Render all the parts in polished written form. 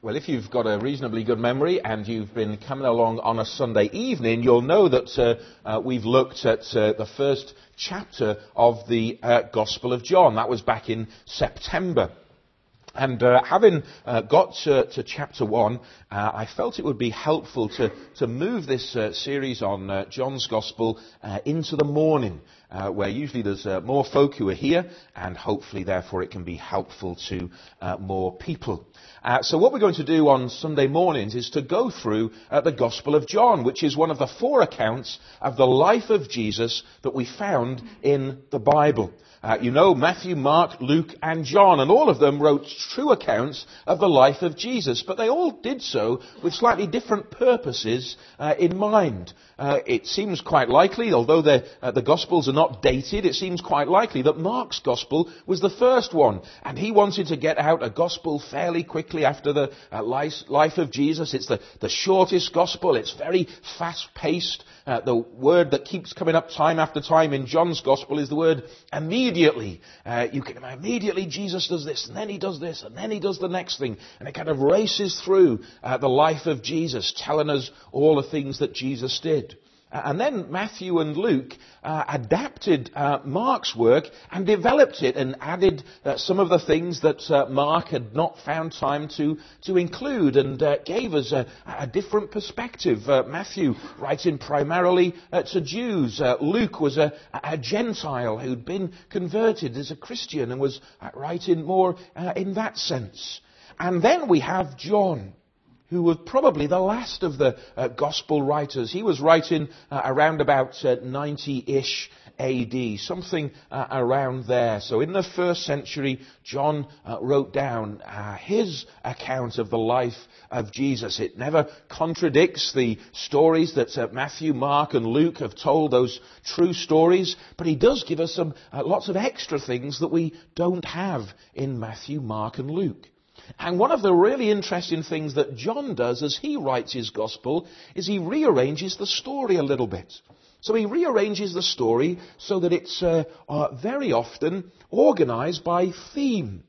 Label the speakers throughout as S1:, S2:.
S1: Well, if you've got a reasonably good memory and you've been coming along on a Sunday evening, you'll know that we've looked at the first chapter of the Gospel of John. That was back in September. And having got to chapter 1, I felt it would be helpful to move this series on John's Gospel into the morning, where usually there's more folk who are here, and hopefully, therefore, it can be helpful to more people. So what we're going to do on Sunday mornings is to go through the Gospel of John, which is one of the 4 accounts of the life of Jesus that we found in the Bible. You know, Matthew, Mark, Luke, and John, and all of them wrote true accounts of the life of Jesus, but they all did so with slightly different purposes in mind. It seems quite likely, although the Gospels are not dated, it seems quite likely that Mark's Gospel was the first one, and he wanted to get out a Gospel fairly quickly after the life of Jesus. It's the shortest Gospel, it's very fast-paced. The word that keeps coming up time after time in John's Gospel is the word immediately. Immediately Jesus does this, and then he does this, and then he does the next thing. And it kind of races through the life of Jesus, telling us all the things that Jesus did. And then Matthew and Luke adapted Mark's work and developed it and added some of the things that Mark had not found time to include, and gave us a different perspective. Matthew writing primarily to Jews. Luke was a Gentile who'd been converted as a Christian and was writing more in that sense. And then we have John, who was probably the last of the Gospel writers. He was writing around about 90-ish AD, something around there. So in the first century, John wrote down his account of the life of Jesus. It never contradicts the stories that Matthew, Mark, and Luke have told, those true stories, but he does give us some lots of extra things that we don't have in Matthew, Mark, and Luke. And one of the really interesting things that John does as he writes his gospel is he rearranges the story a little bit. So he rearranges the story so that it's very often organized by theme.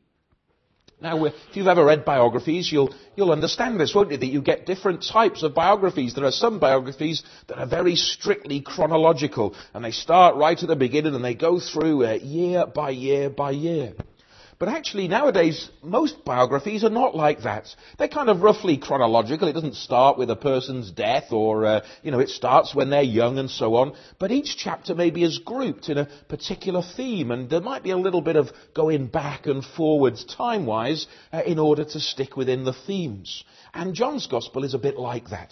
S1: Now, if you've ever read biographies, you'll understand this, won't you? That you get different types of biographies. There are some biographies that are very strictly chronological, and they start right at the beginning and they go through year by year by year. But actually, nowadays, most biographies are not like that. They're kind of roughly chronological. It doesn't start with a person's death or, it starts when they're young and so on. But each chapter maybe is grouped in a particular theme, and there might be a little bit of going back and forwards time-wise in order to stick within the themes. And John's Gospel is a bit like that.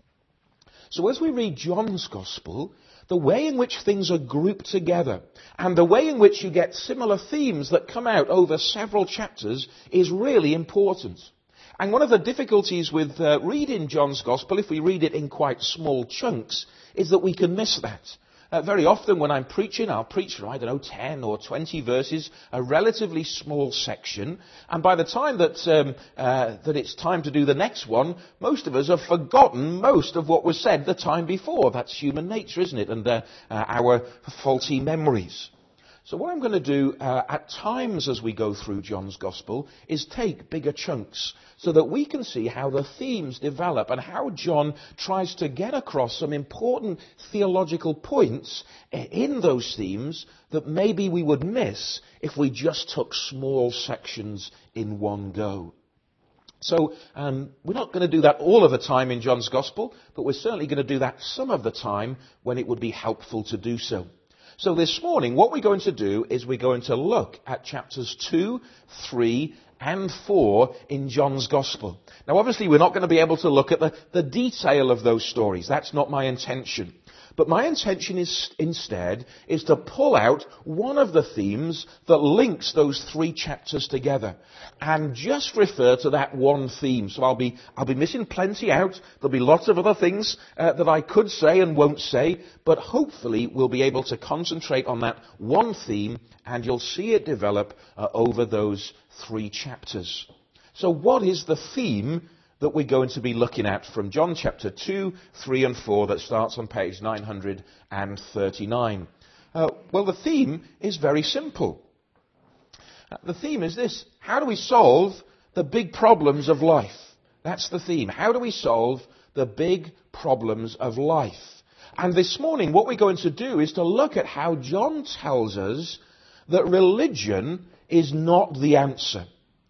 S1: So as we read John's Gospel, the way in which things are grouped together and the way in which you get similar themes that come out over several chapters is really important. And one of the difficulties with reading John's Gospel, if we read it in quite small chunks, is that we can miss that. Very often when I'm preaching, I'll preach for, 10 or 20 verses, a relatively small section, and by the time that it's time to do the next one, most of us have forgotten most of what was said the time before. That's human nature, isn't it? And our faulty memories. So what I'm going to do at times as we go through John's Gospel is take bigger chunks so that we can see how the themes develop and how John tries to get across some important theological points in those themes that maybe we would miss if we just took small sections in one go. So we're not going to do that all of the time in John's Gospel, but we're certainly going to do that some of the time when it would be helpful to do so. So this morning, what we're going to do is we're going to look at chapters 2, 3, and 4 in John's Gospel. Now, obviously, we're not going to be able to look at the detail of those stories. That's not my intention. But my intention is instead to pull out one of the themes that links those 3 chapters together and just refer to that one theme. So I'll be missing plenty out. There'll be lots of other things that I could say and won't say, but hopefully we'll be able to concentrate on that one theme, and you'll see it develop over those 3 chapters. So what is the theme that we're going to be looking at from John chapter 2, 3 and 4 that starts on page 939? Well, the theme is very simple. The theme is this: how do we solve the big problems of life? That's the theme. How do we solve the big problems of life? And this morning, what we're going to do is to look at how John tells us that religion is not the answer.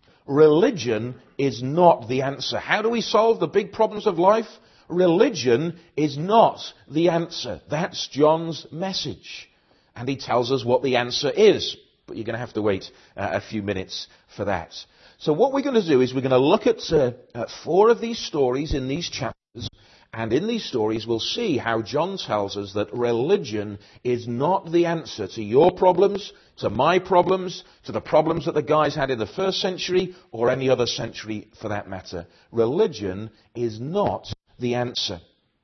S1: Religion is not the answer. How do we solve the big problems of life? Religion is not the answer. That's John's message. And he tells us what the answer is. But you're going to have to wait a few minutes for that. So what we're going to do is we're going to look at 4 of these stories in these chapters. And in these stories we'll see how John tells us that religion is not the answer to your problems, to my problems, to the problems that the guys had in the first century or any other century for that matter. Religion is not the answer.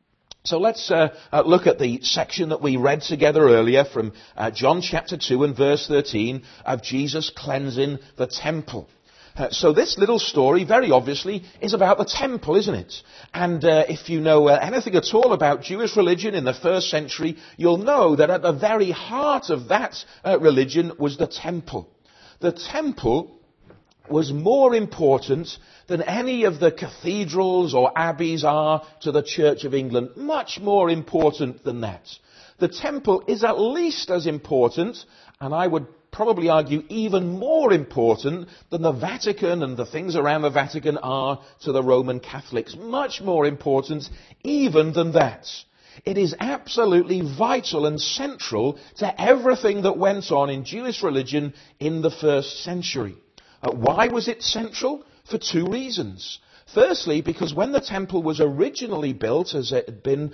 S1: So let's look at the section that we read together earlier from John chapter 2 and verse 13 of Jesus cleansing the temple. So this little story, very obviously, is about the temple, isn't it? And if you know anything at all about Jewish religion in the first century, you'll know that at the very heart of that religion was the temple. The temple was more important than any of the cathedrals or abbeys are to the Church of England. Much more important than that. The temple is at least as important, and I would probably argue even more important than the Vatican and the things around the Vatican are to the Roman Catholics. Much more important even than that. It is absolutely vital and central to everything that went on in Jewish religion in the first century. Why was it central? For 2 reasons. Firstly, because when the temple was originally built, as it had been,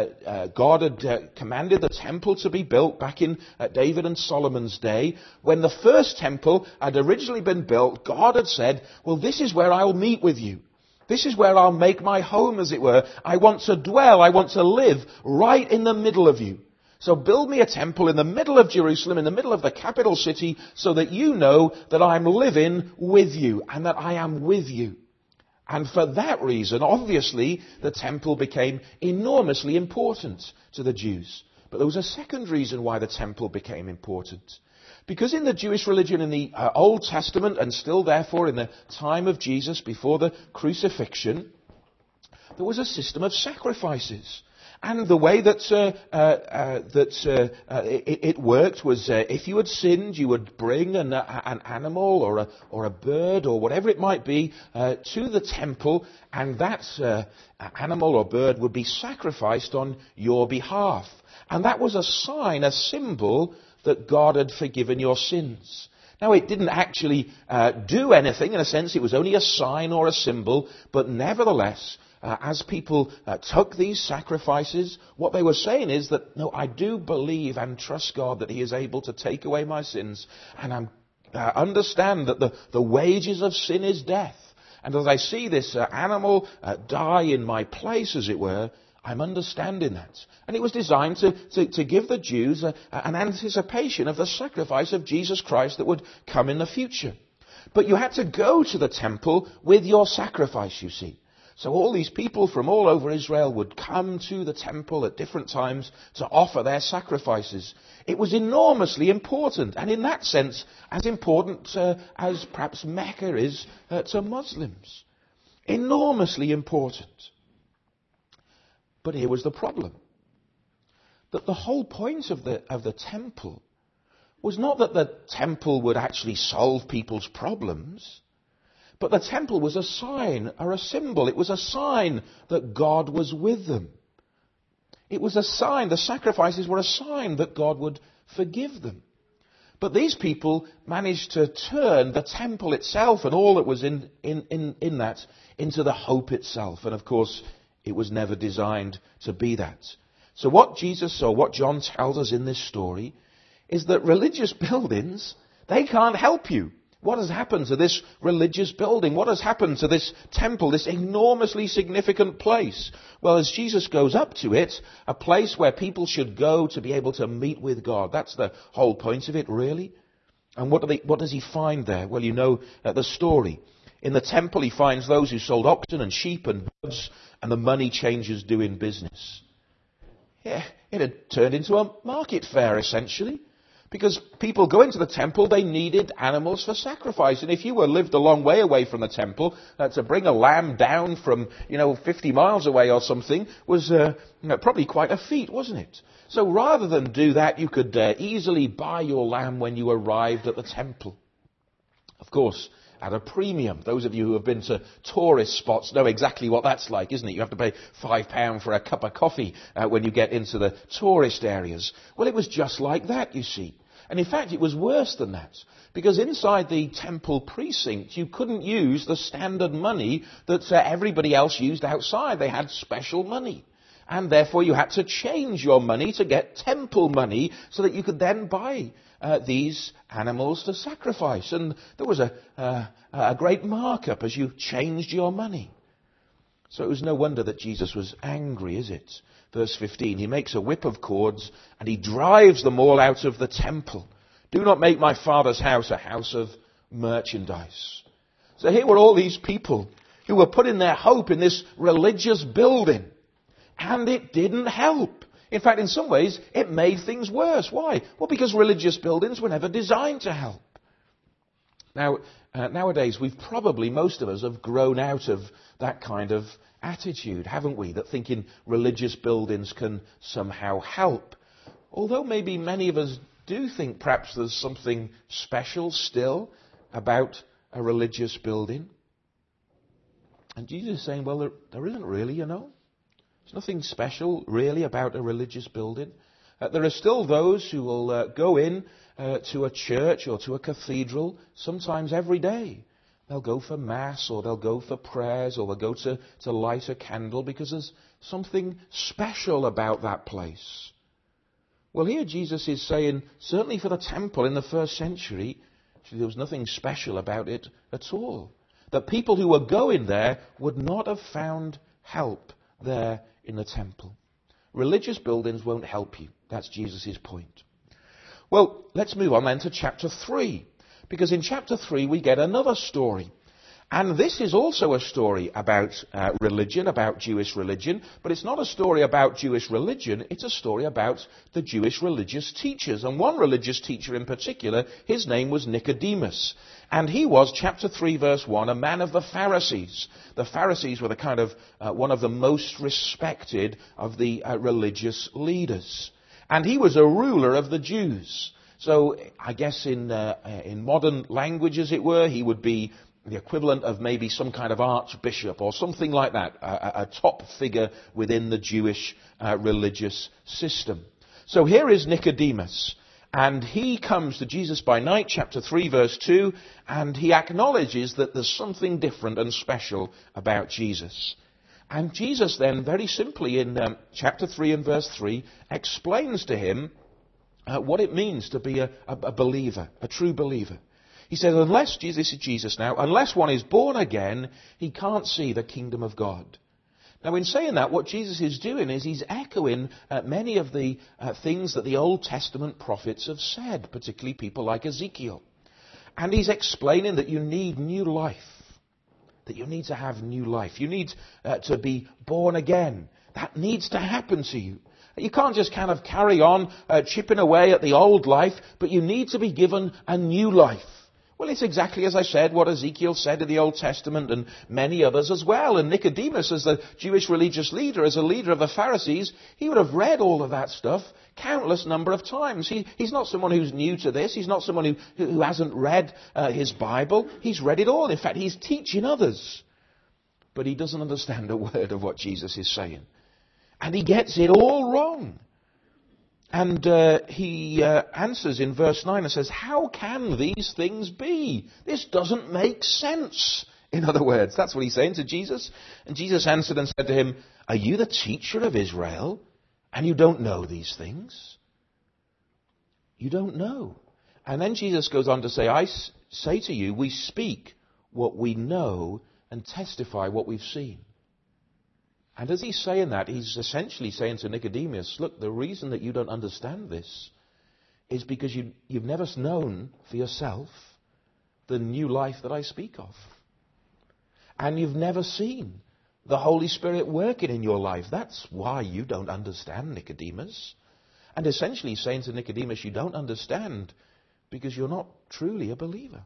S1: God had commanded the temple to be built back in David and Solomon's day. When the first temple had originally been built, God had said, well, this is where I'll meet with you. This is where I'll make my home, as it were. I want to dwell, I want to live right in the middle of you. So build me a temple in the middle of Jerusalem, in the middle of the capital city, so that you know that I'm living with you and that I am with you. And for that reason, obviously, the temple became enormously important to the Jews. But there was a second reason why the temple became important. Because in the Jewish religion in the Old Testament, and still therefore in the time of Jesus before the crucifixion, there was a system of sacrifices. And the way that it worked was if you had sinned, you would bring an animal or a bird or whatever it might be to the temple, and that animal or bird would be sacrificed on your behalf. And that was a sign, a symbol that God had forgiven your sins. Now, it didn't actually do anything, in a sense. It was only a sign or a symbol, but nevertheless, as people took these sacrifices, what they were saying is that, no, I do believe and trust God that He is able to take away my sins, and I understand that the wages of sin is death. And as I see this animal die in my place, as it were, I'm understanding that. And it was designed to give the Jews an anticipation of the sacrifice of Jesus Christ that would come in the future. But you had to go to the temple with your sacrifice, you see. So all these people from all over Israel would come to the temple at different times to offer their sacrifices. It was enormously important, and in that sense, as important as perhaps Mecca is to Muslims. Enormously important. But here was the problem. That the whole point of the temple was not that the temple would actually solve people's problems, but the temple was a sign or a symbol. It was a sign that God was with them. It was a sign, the sacrifices were a sign that God would forgive them. But these people managed to turn the temple itself and all that was in that into the hope itself. And of course, it was never designed to be that. So what Jesus or what John tells us in this story is that religious buildings, they can't help you. What has happened to this religious building? What has happened to this temple, this enormously significant place? Well, as Jesus goes up to it, a place where people should go to be able to meet with God. That's the whole point of it, really. And what does he find there? Well, you know the story. In the temple, he finds those who sold oxen and sheep and doves and the money changers doing business. Yeah, it had turned into a market fair, essentially. Because people go into the temple, they needed animals for sacrifice. And if you lived a long way away from the temple, to bring a lamb down from, 50 miles away or something was probably quite a feat, wasn't it? So rather than do that, you could easily buy your lamb when you arrived at the temple. Of course, at a premium. Those of you who have been to tourist spots know exactly what that's like, isn't it? You have to pay £5 for a cup of coffee when you get into the tourist areas. Well, it was just like that, you see. And in fact, it was worse than that. Because inside the temple precinct, you couldn't use the standard money that everybody else used outside. They had special money. And therefore, you had to change your money to get temple money so that you could then buy these animals to sacrifice. And there was a great markup as you changed your money. So it was no wonder that Jesus was angry, is it? Verse 15, he makes a whip of cords and he drives them all out of the temple. Do not make my Father's house a house of merchandise. So here were all these people who were putting their hope in this religious building. And it didn't help. In fact, in some ways, it made things worse. Why? Well, because religious buildings were never designed to help. Now, nowadays, most of us have grown out of that kind of attitude, haven't we? That thinking religious buildings can somehow help. Although maybe many of us do think perhaps there's something special still about a religious building. And Jesus is saying, well, there isn't really, There's nothing special, really, about a religious building. There are still those who will go in to a church or to a cathedral sometimes every day. They'll go for Mass, or they'll go for prayers, or they'll go to light a candle because there's something special about that place. Well, here Jesus is saying, certainly for the temple in the first century, there was nothing special about it at all. The people who were going there would not have found help there in the temple. Religious buildings won't help you. That's Jesus' point. Well, let's move on then to chapter 3. Because in chapter 3 we get another story. And this is also a story about religion, about Jewish religion. But it's not a story about Jewish religion. It's a story about the Jewish religious teachers. And one religious teacher in particular, his name was Nicodemus. And he was, chapter 3, verse 1, a man of the Pharisees. The Pharisees were the kind of one of the most respected of the religious leaders. And he was a ruler of the Jews. So I guess in modern language, as it were, he would be the equivalent of maybe some kind of archbishop or something like that, a top figure within the Jewish religious system. So here is Nicodemus, and he comes to Jesus by night, chapter 3, verse 2, and he acknowledges that there's something different and special about Jesus. And Jesus then, very simply in chapter 3 and verse 3, explains to him what it means to be a believer, a true believer. He says, this is Jesus now, unless one is born again, he can't see the kingdom of God. Now, in saying that, what Jesus is doing is he's echoing many of the things that the Old Testament prophets have said, particularly people like Ezekiel. And he's explaining that you need new life, that you need to have new life. You need to be born again. That needs to happen to you. You can't just kind of carry on chipping away at the old life, but you need to be given a new life. Well, it's exactly as I said, what Ezekiel said in the Old Testament and many others as well. And Nicodemus, as the Jewish religious leader, as a leader of the Pharisees, he would have read all of that stuff countless number of times. He's not someone who's new to this. He's not someone who hasn't read his Bible. He's read it all. In fact, he's teaching others. But he doesn't understand a word of what Jesus is saying. And he gets it all wrong. And he answers in verse 9 and says, how can these things be? This doesn't make sense. In other words, that's what he's saying to Jesus. And Jesus answered and said to him, are you the teacher of Israel and you don't know these things? You don't know. And then Jesus goes on to say, I say to you, we speak what we know and testify what we've seen. And as he's saying that, he's essentially saying to Nicodemus, look, the reason that you don't understand this is because you've never known for yourself the new life that I speak of. And you've never seen the Holy Spirit working in your life. That's why you don't understand, Nicodemus. And essentially he's saying to Nicodemus, you don't understand because you're not truly a believer.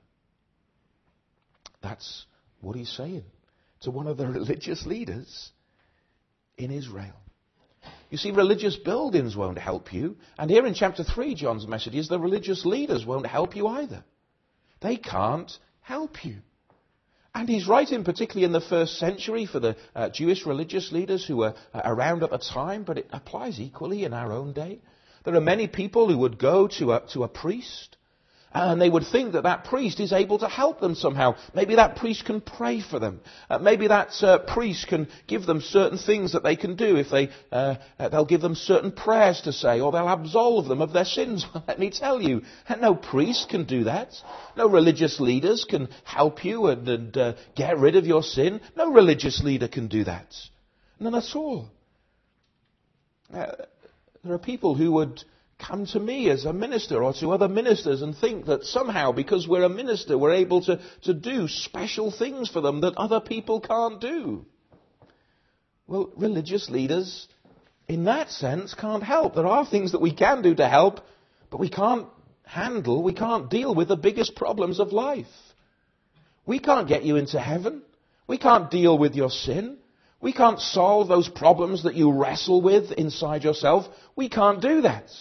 S1: That's what he's saying to one of the religious leaders in Israel. You see, religious buildings won't help you. And here in chapter 3, John's message is the religious leaders won't help you either. They can't help you. And he's writing particularly in the first century for the Jewish religious leaders who were around at the time, but it applies equally in our own day. There are many people who would go to a priest, and they would think that that priest is able to help them somehow. Maybe that priest can pray for them. Maybe that priest can give them certain things that they can do. If they'll give them certain prayers to say, or they'll absolve them of their sins. Well, let me tell you, no priest can do that. No religious leaders can help you and get rid of your sin. No religious leader can do that. None at all. There are people who would come to me as a minister or to other ministers and think that somehow because we're a minister we're able to do special things for them that other people can't do. Well, religious leaders in that sense can't help. There are things that we can do to help, but we can't deal with the biggest problems of life. We can't get you into heaven. We can't deal with your sin. We can't solve those problems that you wrestle with inside yourself. We can't do that.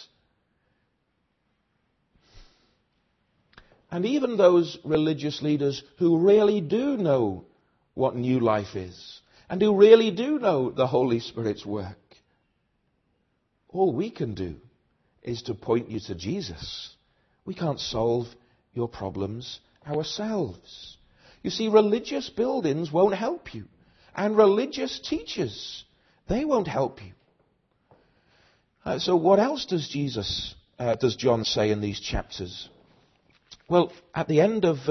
S1: And even those religious leaders who really do know what new life is, and who really do know the Holy Spirit's work, all we can do is to point you to Jesus. We can't solve your problems ourselves. You see, religious buildings won't help you. And religious teachers, they won't help you. So what else does John say in these chapters? Well, at the end of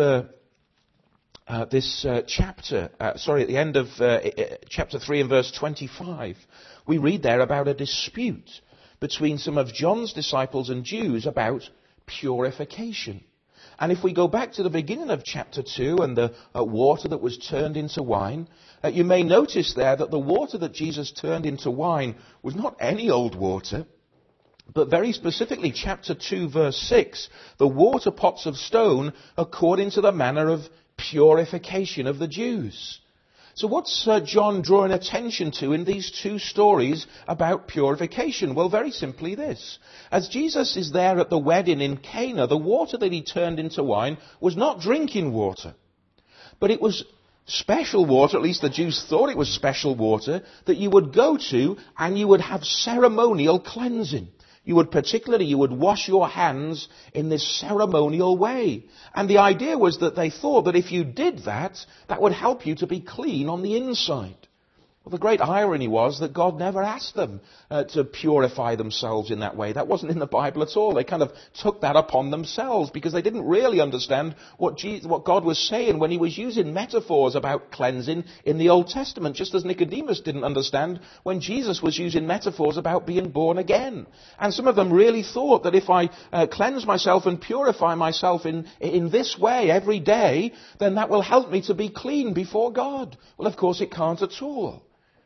S1: chapter 3 and verse 25, we read there about a dispute between some of John's disciples and Jews about purification. And if we go back to the beginning of chapter 2 and the water that was turned into wine, you may notice there that the water that Jesus turned into wine was not any old water, but very specifically, chapter 2, verse 6, the water pots of stone according to the manner of purification of the Jews. So what's John drawing attention to in these two stories about purification? Well, very simply this. As Jesus is there at the wedding in Cana, the water that he turned into wine was not drinking water, but it was special water, at least the Jews thought it was special water, that you would go to and you would have ceremonial cleansing. You would wash your hands in this ceremonial way. And the idea was that they thought that if you did that, that would help you to be clean on the inside. Well, the great irony was that God never asked them to purify themselves in that way. That wasn't in the Bible at all. They kind of took that upon themselves because they didn't really understand what God was saying when he was using metaphors about cleansing in the Old Testament, just as Nicodemus didn't understand when Jesus was using metaphors about being born again. And some of them really thought that if I cleanse myself and purify myself in this way every day, then that will help me to be clean before God. Well, of course it can't at all.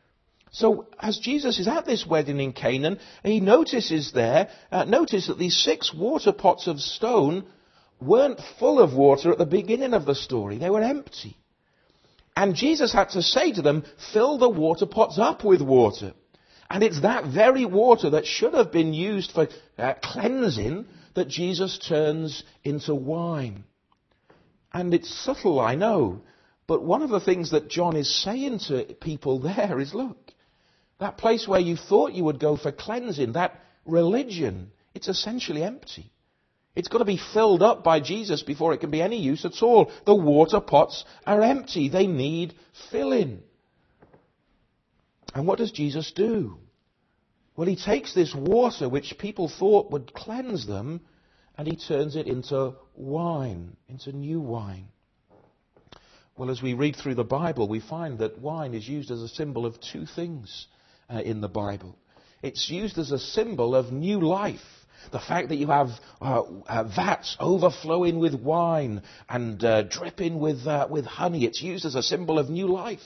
S1: So as Jesus is at this wedding in Canaan, he notices that these 6 water pots of stone weren't full of water at the beginning of the story. They were empty. And Jesus had to say to them, fill the water pots up with water. And it's that very water that should have been used for cleansing that Jesus turns into wine. And it's subtle, I know. But one of the things that John is saying to people there is, look, that place where you thought you would go for cleansing, that religion, it's essentially empty. It's got to be filled up by Jesus before it can be any use at all. The water pots are empty. They need filling. And what does Jesus do? Well, he takes this water which people thought would cleanse them, and he turns it into wine, into new wine. Well, as we read through the Bible, we find that wine is used as a symbol of 2 things in the Bible. It's used as a symbol of new life. The fact that you have vats overflowing with wine and dripping with honey, it's used as a symbol of new life.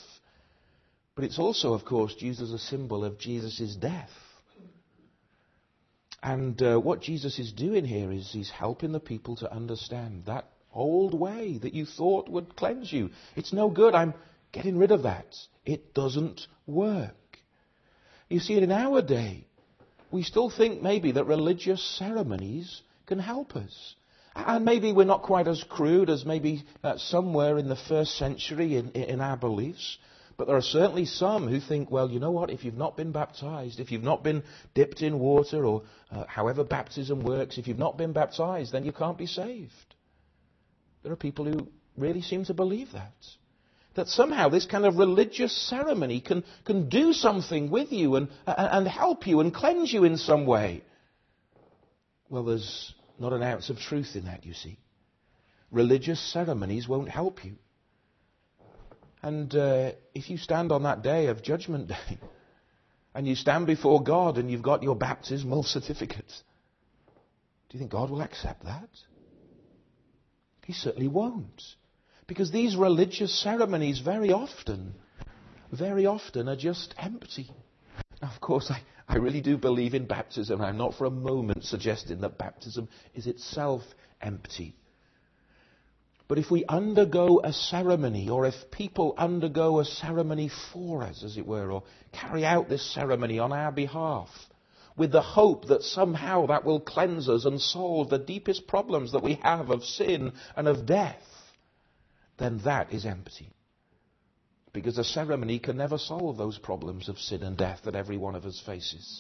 S1: But it's also, of course, used as a symbol of Jesus' death. And what Jesus is doing here is he's helping the people to understand that old way that you thought would cleanse you. It's no good. I'm getting rid of that. It doesn't work. You see, in our day, we still think maybe that religious ceremonies can help us. And maybe we're not quite as crude as maybe somewhere in the first century in our beliefs. But there are certainly some who think, well, you know what, if you've not been baptized, if you've not been dipped in water, or however baptism works, if you've not been baptized, then you can't be saved. There are people who really seem to believe that. That somehow this kind of religious ceremony can do something with you and help you and cleanse you in some way. Well, there's not an ounce of truth in that, you see. Religious ceremonies won't help you. And if you stand on that day of Judgment Day, and you stand before God and you've got your baptismal certificate, do you think God will accept that? He certainly won't. Because these religious ceremonies very often are just empty. Now, of course, I really do believe in baptism. I'm not for a moment suggesting that baptism is itself empty. But if we undergo a ceremony, or if people undergo a ceremony for us, as it were, or carry out this ceremony on our behalf, with the hope that somehow that will cleanse us and solve the deepest problems that we have of sin and of death, then that is empty. Because a ceremony can never solve those problems of sin and death that every one of us faces.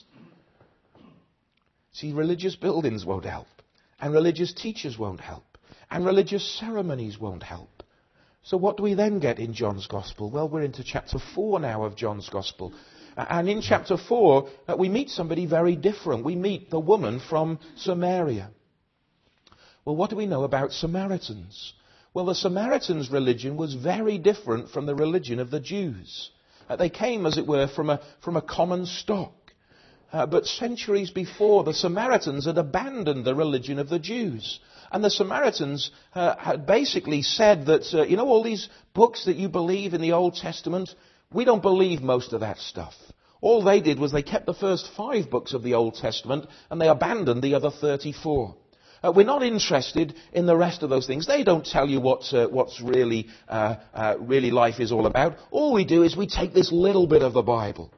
S1: See, religious buildings won't help, and religious teachers won't help, and religious ceremonies won't help. So what do we then get in John's Gospel? Well, we're into chapter 4 now of John's Gospel. And in chapter 4, we meet somebody very different. We meet the woman from Samaria. Well, what do we know about Samaritans? Well, the Samaritans' religion was very different from the religion of the Jews. They came, as it were, from a common stock. But centuries before, the Samaritans had abandoned the religion of the Jews. And the Samaritans had basically said that, all these books that you believe in the Old Testament, we don't believe most of that stuff. All they did was they kept the first 5 books of the Old Testament and they abandoned the other 34. We're not interested in the rest of those things. They don't tell you what's really life is all about. All we do is we take this little bit of the Bible.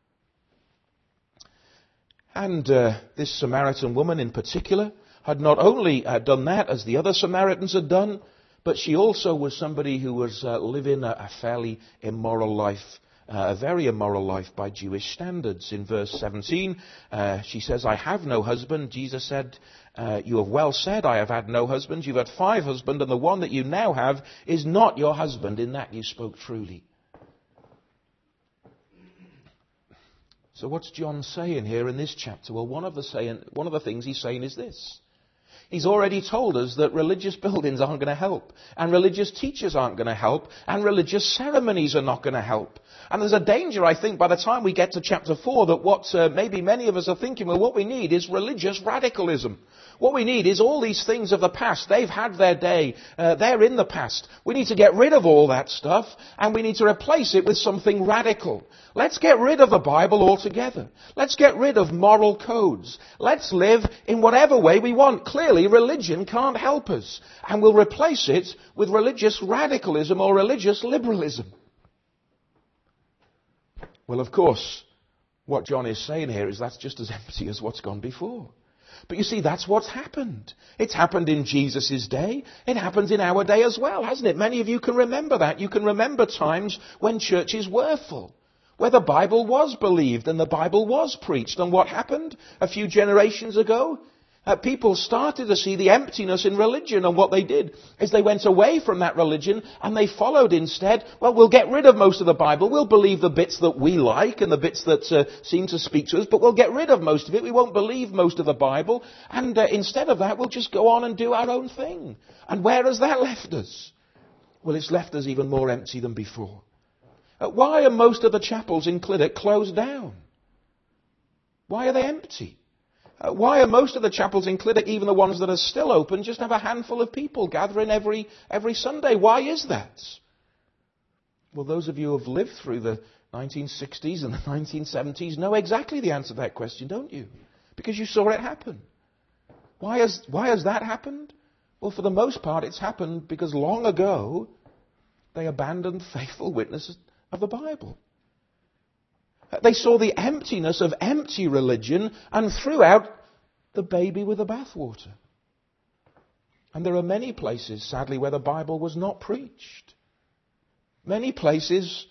S1: And this Samaritan woman in particular had not only done that as the other Samaritans had done, but she also was somebody who was living a fairly immoral life, a very immoral life by Jewish standards. In verse 17, she says, I have no husband. Jesus said, you have well said, I have had no husband. You've had 5 husbands, and the one that you now have is not your husband. In that you spoke truly. So what's John saying here in this chapter? Well, one of the things he's saying is this. He's already told us that religious buildings aren't going to help, and religious teachers aren't going to help, and religious ceremonies are not going to help. And there's a danger, I think, by the time we get to chapter 4, that what maybe many of us are thinking, well, what we need is religious radicalism. What we need is all these things of the past. They've had their day. They're in the past. We need to get rid of all that stuff, and we need to replace it with something radical. Let's get rid of the Bible altogether. Let's get rid of moral codes. Let's live in whatever way we want. Clearly, religion can't help us. And we'll replace it with religious radicalism or religious liberalism. Well, of course, what John is saying here is that's just as empty as what's gone before. But you see, that's what's happened. It's happened in Jesus' day. It happens in our day as well, hasn't it? Many of you can remember that. You can remember times when churches were full, where the Bible was believed and the Bible was preached. And what happened a few generations ago? People started to see the emptiness in religion, and what they did is they went away from that religion and they followed instead, well, we'll get rid of most of the Bible, we'll believe the bits that we like and the bits that seem to speak to us, but we'll get rid of most of it, we won't believe most of the Bible, and instead of that we'll just go on and do our own thing. And where has that left us? Well, it's left us even more empty than before. Why are most of the chapels in Clydach closed down? Why are they empty? Why are most of the chapels in Clydach, even the ones that are still open, just have a handful of people gathering every Sunday? Why is that? Well, those of you who have lived through the 1960s and the 1970s know exactly the answer to that question, don't you? Because you saw it happen. Why has that happened? Well, for the most part, it's happened because long ago, they abandoned faithful witnesses of the Bible. They saw the emptiness of empty religion and threw out the baby with the bathwater. And there are many places, sadly, where the Bible was not preached. Many places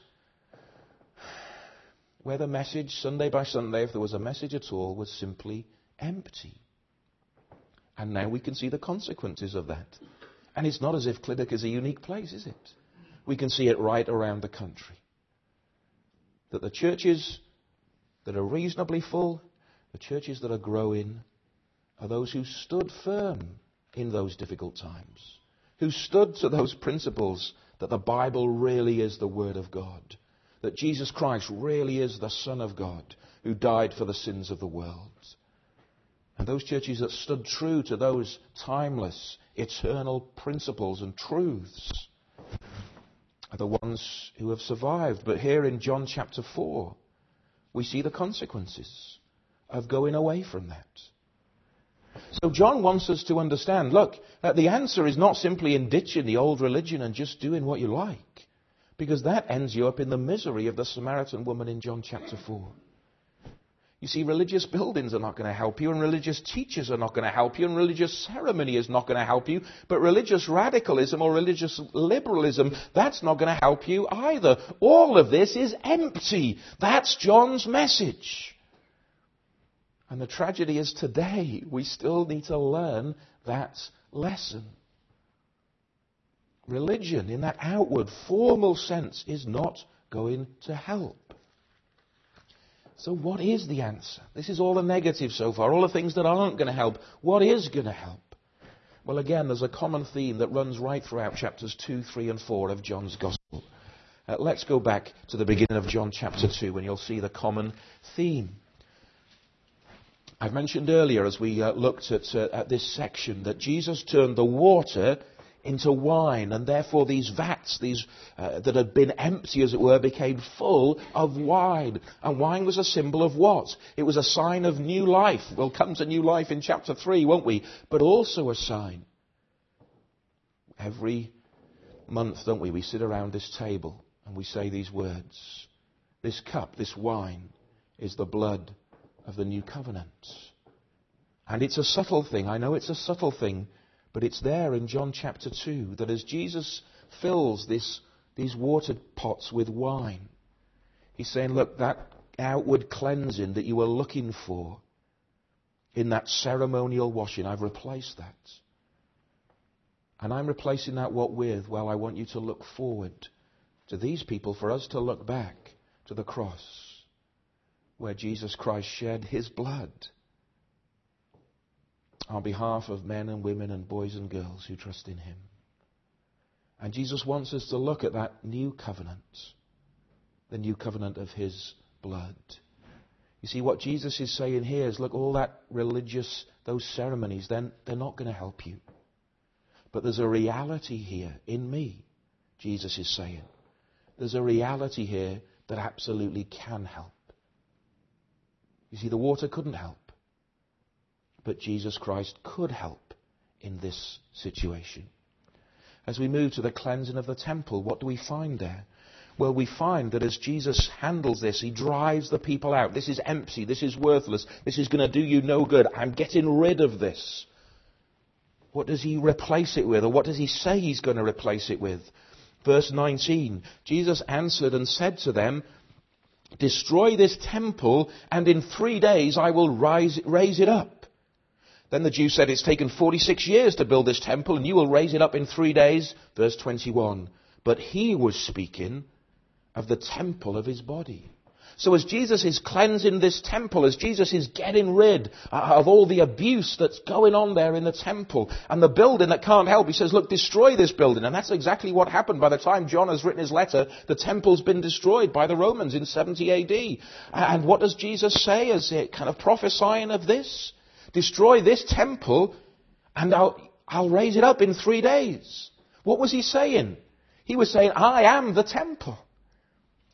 S1: where the message, Sunday by Sunday, if there was a message at all, was simply empty. And now we can see the consequences of that. And it's not as if Clydach is a unique place, is it? We can see it right around the country. That the churches that are reasonably full, the churches that are growing, are those who stood firm in those difficult times, who stood to those principles that the Bible really is the Word of God, that Jesus Christ really is the Son of God who died for the sins of the world. And those churches that stood true to those timeless, eternal principles and truths are the ones who have survived. But here in John chapter 4, we see the consequences of going away from that. So John wants us to understand, look, that the answer is not simply in ditching the old religion and just doing what you like, because that ends you up in the misery of the Samaritan woman in John chapter 4. You see, religious buildings are not going to help you, and religious teachers are not going to help you, and religious ceremony is not going to help you, but religious radicalism or religious liberalism, that's not going to help you either. All of this is empty. That's John's message. And the tragedy is today we still need to learn that lesson. Religion, in that outward, formal sense, is not going to help. So what is the answer? This is all the negative so far, all the things that aren't going to help. What is going to help? Well, again, there's a common theme that runs right throughout chapters 2, 3 and 4 of John's Gospel. Let's go back to the beginning of John chapter 2 and you'll see the common theme. I've mentioned earlier as we looked at this section that Jesus turned the water into wine, and therefore these vats, that had been empty, as it were, became full of wine. And wine was a symbol of what? It was a sign of new life. We'll come to new life in chapter 3, won't we? But also a sign. Every month, don't we sit around this table and we say these words. This cup, this wine, is the blood of the new covenant. And it's a subtle thing. I know it's a subtle thing. But it's there in John chapter 2 that as Jesus fills these water pots with wine, he's saying, look, that outward cleansing that you were looking for in that ceremonial washing, I've replaced that. And I'm replacing that what with? Well, I want you to look forward to these people, for us to look back to the cross where Jesus Christ shed his blood on behalf of men and women and boys and girls who trust in him. And Jesus wants us to look at that new covenant, the new covenant of his blood. You see, what Jesus is saying here is, look, all that religious, those ceremonies, they're not going to help you. But there's a reality here in me, Jesus is saying. There's a reality here that absolutely can help. You see, the water couldn't help. But Jesus Christ could help in this situation. As we move to the cleansing of the temple, what do we find there? Well, we find that as Jesus handles this, he drives the people out. This is empty. This is worthless. This is going to do you no good. I'm getting rid of this. What does he replace it with? Or what does he say he's going to replace it with? Verse 19, Jesus answered and said to them, destroy this temple, and in 3 days I will raise it up. Then the Jews said, it's taken 46 years to build this temple, and you will raise it up in 3 days. Verse 21. But he was speaking of the temple of his body. So as Jesus is cleansing this temple, as Jesus is getting rid of all the abuse that's going on there in the temple, and the building that can't help, he says, look, destroy this building. And that's exactly what happened. By the time John has written his letter, the temple's been destroyed by the Romans in 70 AD. And what does Jesus say as a kind of prophesying of this? Destroy this temple, and I'll raise it up in 3 days. What was he saying? He was saying, I am the temple.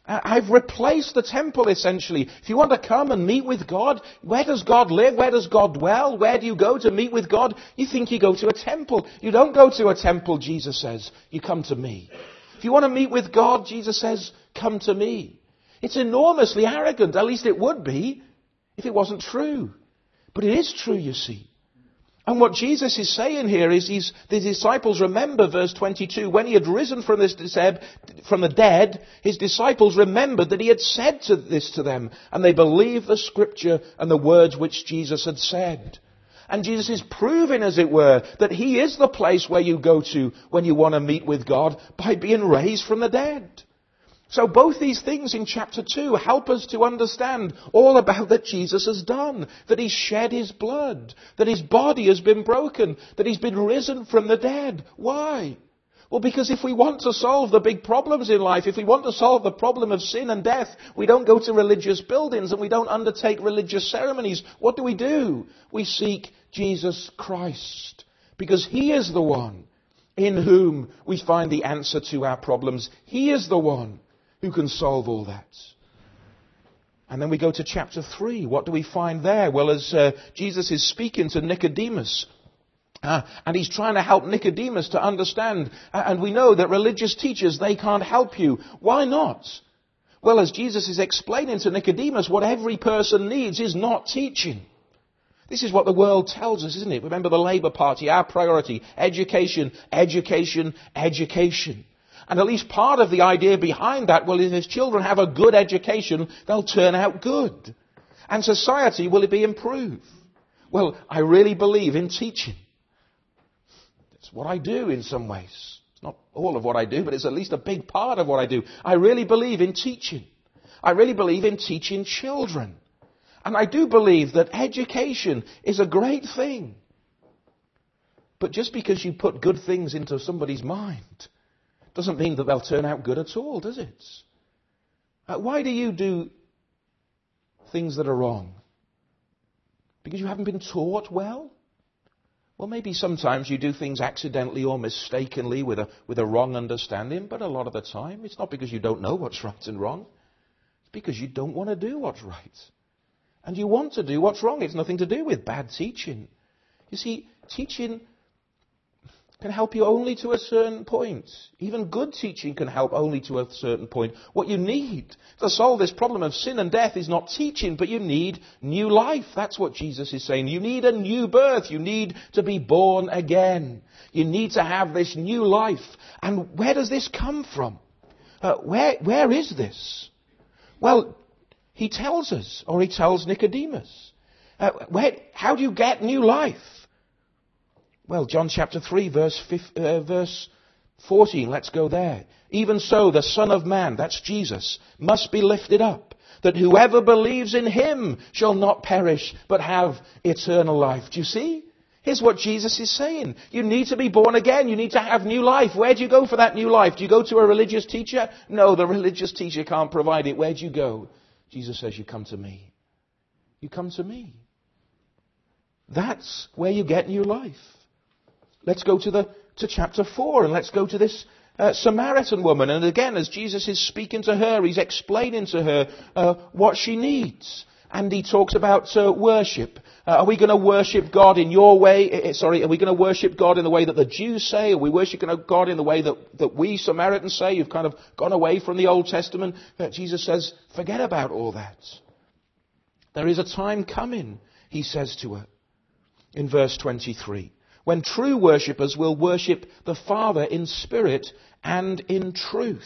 S1: I've replaced the temple, essentially. If you want to come and meet with God, where does God live? Where does God dwell? Where do you go to meet with God? You think you go to a temple. You don't go to a temple, Jesus says. You come to me. If you want to meet with God, Jesus says, come to me. It's enormously arrogant. At least it would be if it wasn't true. But it is true, you see. And what Jesus is saying here is the disciples remember, verse 22, when he had risen from the dead, his disciples remembered that he had said this to them, and they believed the scripture and the words which Jesus had said. And Jesus is proving, as it were, that he is the place where you go to when you want to meet with God by being raised from the dead. So both these things in chapter 2 help us to understand all about that Jesus has done, that he's shed his blood, that his body has been broken, that he's been risen from the dead. Why? Well, because if we want to solve the big problems in life, if we want to solve the problem of sin and death, we don't go to religious buildings and we don't undertake religious ceremonies. What do? We seek Jesus Christ, because he is the one in whom we find the answer to our problems. He is the one who can solve all that. And then we go to chapter 3. What do we find there? Well, as Jesus is speaking to Nicodemus, and he's trying to help Nicodemus to understand, and we know that religious teachers, they can't help you. Why not? Well, as Jesus is explaining to Nicodemus, what every person needs is not teaching. This is what the world tells us, isn't it? Remember the Labour Party, our priority, education, education, education. And at least part of the idea behind that, well, if children have a good education, they'll turn out good. And society will be improved. Well, I really believe in teaching. It's what I do in some ways. It's not all of what I do, but it's at least a big part of what I do. I really believe in teaching. I really believe in teaching children. And I do believe that education is a great thing. But just because you put good things into somebody's mind doesn't mean that they'll turn out good at all, does it? Why do you do things that are wrong? Because you haven't been taught well? Well, maybe sometimes you do things accidentally or mistakenly with a wrong understanding, but a lot of the time it's not because you don't know what's right and wrong. It's because you don't want to do what's right. And you want to do what's wrong. It's nothing to do with bad teaching. You see, teaching can help you only to a certain point. Even good teaching can help only to a certain point. What you need to solve this problem of sin and death is not teaching, but you need new life. That's what Jesus is saying. You need a new birth. You need to be born again. You need to have this new life. And where does this come from? Where is this? Well, he tells us, or he tells Nicodemus. How do you get new life? Well, John chapter 3, verse 14, let's go there. Even so, the Son of Man, that's Jesus, must be lifted up, that whoever believes in him shall not perish, but have eternal life. Do you see? Here's what Jesus is saying. You need to be born again. You need to have new life. Where do you go for that new life? Do you go to a religious teacher? No, the religious teacher can't provide it. Where do you go? Jesus says, you come to me. You come to me. That's where you get new life. Let's go to chapter 4 and let's go to this Samaritan woman. And again, as Jesus is speaking to her, he's explaining to her what she needs. And he talks about worship. Are we going to worship God in your way? Are we going to worship God in the way that the Jews say? Are we worshiping God in the way that we Samaritans say? You've kind of gone away from the Old Testament. Jesus says, forget about all that. There is a time coming, he says to her in verse 23. When true worshippers will worship the Father in spirit and in truth.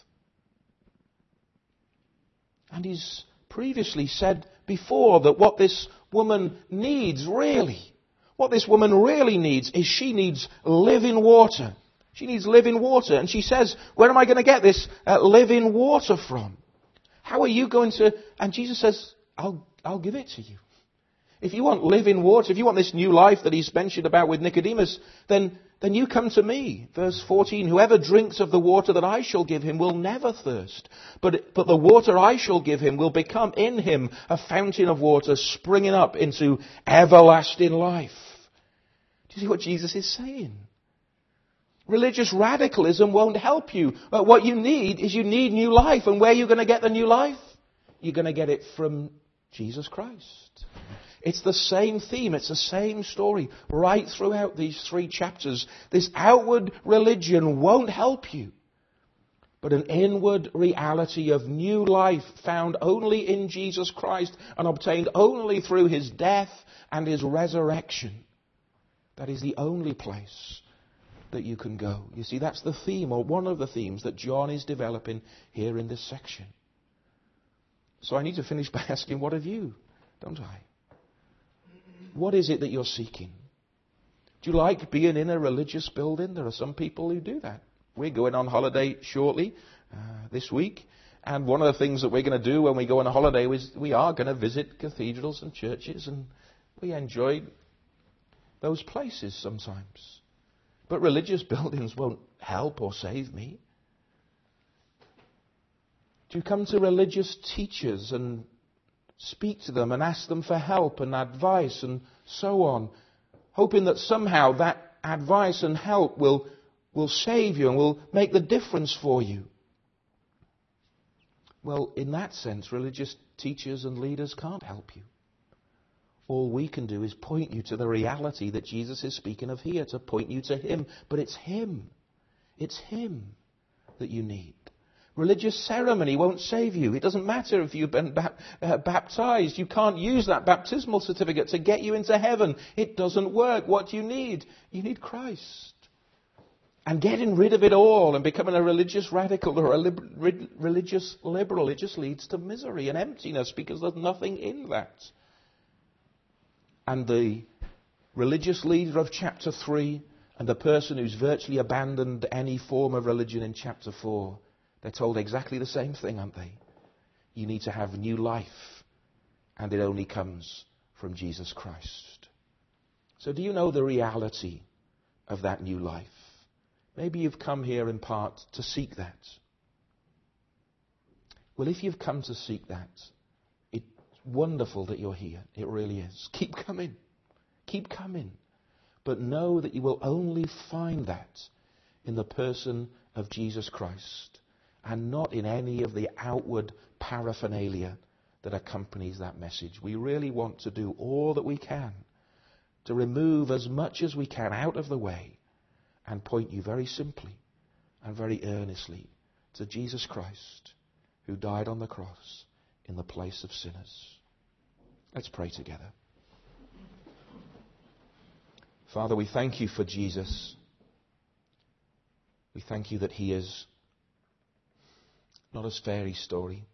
S1: And he's previously said before that what this woman needs really, what this woman really needs is she needs living water. She needs living water. And she says, where am I going to get this living water from? How are you going to... And Jesus says, I'll give it to you. If you want living water, if you want this new life that he's mentioned about with Nicodemus, then you come to me. Verse 14, whoever drinks of the water that I shall give him will never thirst. But the water I shall give him will become in him a fountain of water springing up into everlasting life. Do you see what Jesus is saying? Religious radicalism won't help you. What you need is new life. And where are you going to get the new life? You're going to get it from Jesus Christ. It's the same theme. It's the same story right throughout these 3 chapters. This outward religion won't help you. But an inward reality of new life found only in Jesus Christ and obtained only through his death and his resurrection. That is the only place that you can go. You see, that's the theme, or one of the themes, that John is developing here in this section. So I need to finish by asking, what have you, don't I? What is it that you're seeking? Do you like being in a religious building? There are some people who do that. We're going on holiday shortly this week. And one of the things that we're going to do when we go on a holiday is we are going to visit cathedrals and churches. And we enjoy those places sometimes. But religious buildings won't help or save me. Do you come to religious teachers and speak to them and ask them for help and advice and so on, hoping that somehow that advice and help will save you and will make the difference for you? Well, in that sense, religious teachers and leaders can't help you. All we can do is point you to the reality that Jesus is speaking of here, to point you to him. But it's him. It's him that you need. Religious ceremony won't save you. It doesn't matter if you've been baptized. You can't use that baptismal certificate to get you into heaven. It doesn't work. What do you need? You need Christ. And getting rid of it all and becoming a religious radical or a religious liberal, it just leads to misery and emptiness because there's nothing in that. And the religious leader of chapter 3 and the person who's virtually abandoned any form of religion in chapter 4, they're told exactly the same thing, aren't they? You need to have new life, and it only comes from Jesus Christ. So do you know the reality of that new life? Maybe you've come here in part to seek that. Well, if you've come to seek that, it's wonderful that you're here. It really is. Keep coming. Keep coming. But know that you will only find that in the person of Jesus Christ and not in any of the outward paraphernalia that accompanies that message. We really want to do all that we can to remove as much as we can out of the way and point you very simply and very earnestly to Jesus Christ, who died on the cross in the place of sinners. Let's pray together. Father, we thank you for Jesus. We thank you that he is not a fairy story,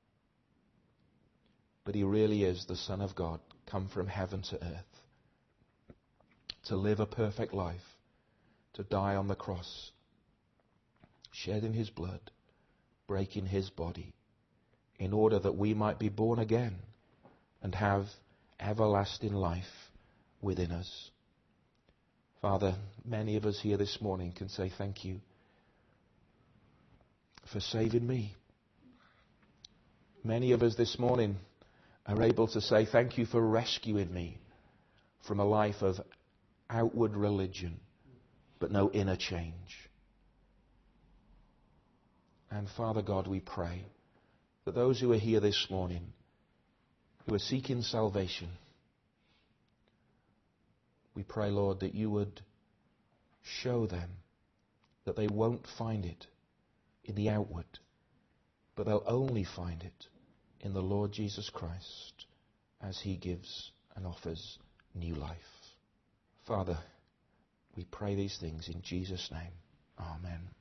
S1: but he really is the Son of God, come from heaven to earth, to live a perfect life, to die on the cross, shedding his blood, breaking his body, in order that we might be born again and have everlasting life within us. Father, many of us here this morning can say thank you for saving me. Many of us this morning are able to say thank you for rescuing me from a life of outward religion, but no inner change. And Father God, we pray that those who are here this morning, who are seeking salvation, we pray, Lord, that you would show them that they won't find it in the outward, but they'll only find it in the Lord Jesus Christ as he gives and offers new life. Father, we pray these things in Jesus' name. Amen.